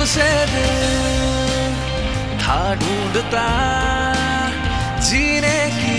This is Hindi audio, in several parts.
से दिल था ढूंढता जीने की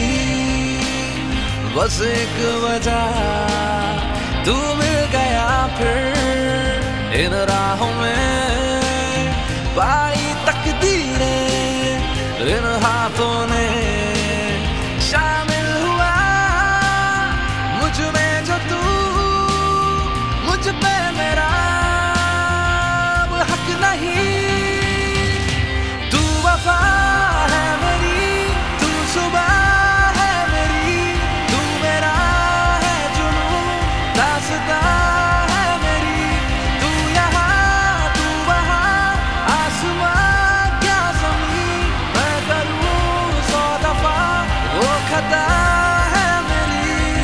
बस एक वजह, तू मिल गया फिर इन राहों में, पाई तकदीरें इन हाथों ने, शामिल हुआ मुझ में जो तू, मुझ पे मेरा अब हक नहीं। तू वफा है मेरी, तू सुबह है मेरी, तू मेरा है जुनूं, दास्तां है मेरी। तू यहाँ तू वहाँ, आसमां क्या ज़मीं, मैं करूँ 100 दफ़ा वो खता है मेरी।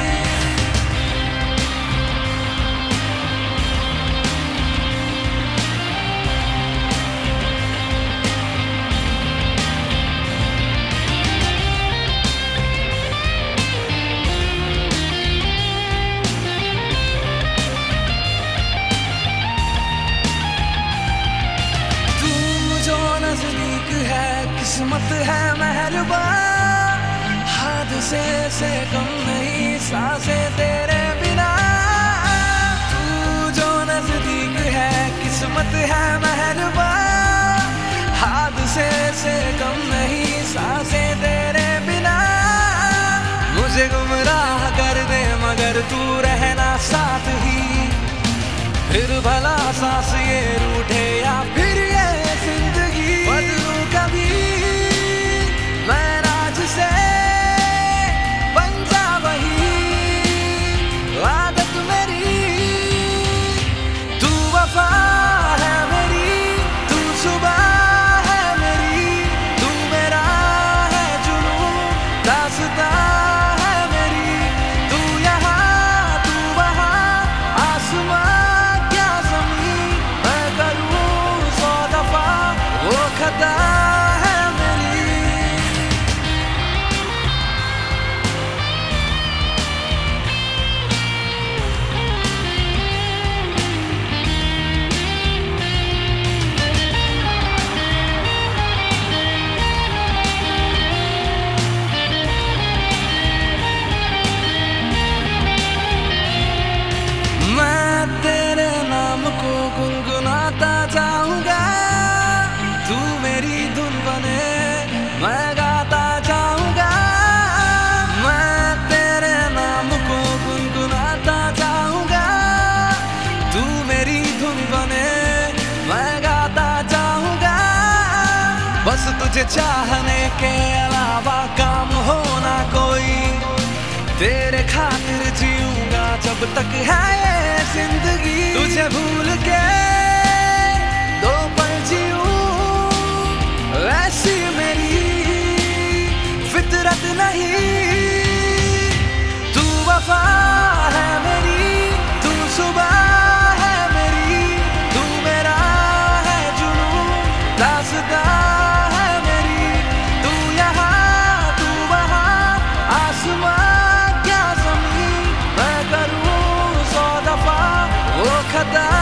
नजदीक है किस्मत है मेहरबान, हादसे से कम नहीं सांसें तेरे बिना। तू जो नजदीक है किस्मत है मेहरबान, हादसे से कम नहीं सांसें तेरे बिना। मुझे गुमराह कर दे मगर तू रहना साथ ही, फिर भला सांस ये रूठे या फिर ये जिंदगी। बदलूं कभी मैं राज से, बन जा वही आदत मेरी। तू वफा है मेरी, तू सुबह है मेरी, तू मेरा है जुनूं, दास्तां है मेरी। तू यहाँ तू वहाँ, आसमां क्या ज़मीं, मैं करूँ 100 दफ़ा वो खता है मेरी। मैं तेरे नाम को गुनगुनाता जाऊंगा, तू मेरी धुन बने मैं गाता जाऊंगा। मैं तेरे नाम को गुनगुनाता जाऊंगा, तू मेरी धुन बने मैं गाता जाऊंगा। बस तुझे चाहने के अलावा काम हो ना कोई, तेरे खातिर जीऊंगा जब तक है ये जिंदगी। तुझे भूल के 2 पल जीऊं ऐसी मेरी फितरत नहीं। तू वफा है मेरी, तू सुबह है मेरी, तू मेरा है जुनूं, दास्तां है मेरी। तू यहाँ तू वहाँ, आसमां क्या ज़मीं, मैं करूँ 100 दफ़ा वो खता